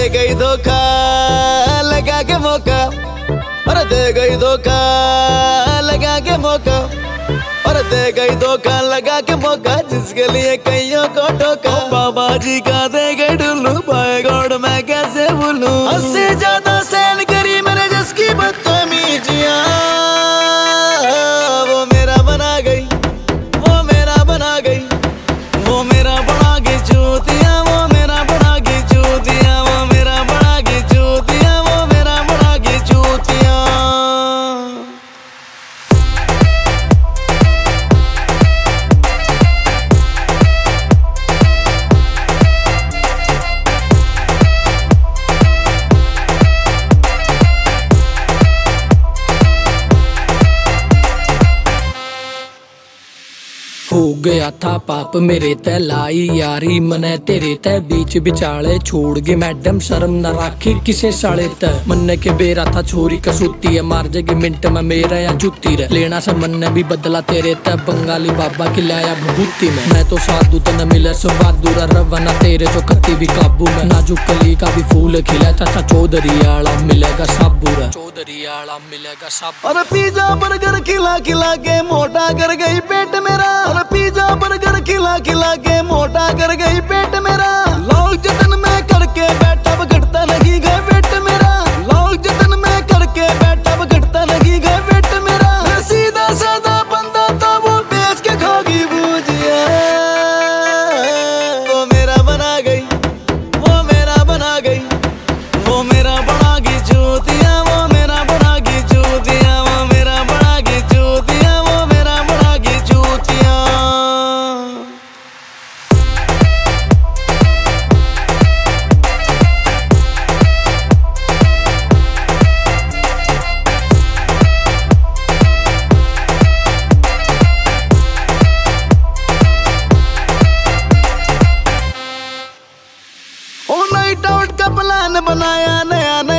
दे गई धोखा लगा के मौका, अरे दे गई धोखा लगा के मौका, अरे दे गई धोखा लगा के मौका, जिसके लिए कईयों को ठोका। बाबा जी का दे गई ढुल्लू, बाय गॉड मैं कैसे भूलूं। उससे ज्यादा सहन करी मैंने जिसकी बदतमीजियां, वो मेरा बना गई, वो मेरा बना गई, वो मेरा बना गई चूतिया, वो मेरा बना गई चूतिया, वो मेरा बना गई चूतिया, वो मेरा बना गई चूतिया। हो गया था पाप मेरे तै लाई यारी मने तेरे तै बीच बिचाले, छोड़ गए मैडम शर्म न राखी किसे साले तै। मन के बेरा था छोरी कसूती है, मार जगे मिनट में मेरा या जुती रे। लेना सा मन ने भी बदला तेरे तै, बंगाली बाबा की लाया भभूति में। मैं तो साधु तन मिले सुबहादुर रवाना तेरे जो कति भी काबू में। नाजुक कली का भी फूल खिला, चाचा चौधरी आला मिलेगा साबूरा, चौधरी आला मिलेगा साबूरा। और पिज्जा बर्गर खिला खिला के मोटा कर गई पेट मेरा, पिज्जा बर्गर खिला खिला के मोटा कर गई पेट मेरा। लोग जतन में करके बैठा घटता नहीं गए पेट मेरा, लोग जतन में करके बैठा घटता नहीं गए पेट मेरा। मैं सीधा साधा बंदा था वो बेच के खागी भुजिया, वो मेरा बना गई, वो मेरा बना गई, वो मेरा बना गई चूतिया, वो मेरा बना गई चूतिया, वो मेरा बना गई चूतिया, वो मेरा बना गई चूतिया। नाइट आउट का प्लान बनाया नया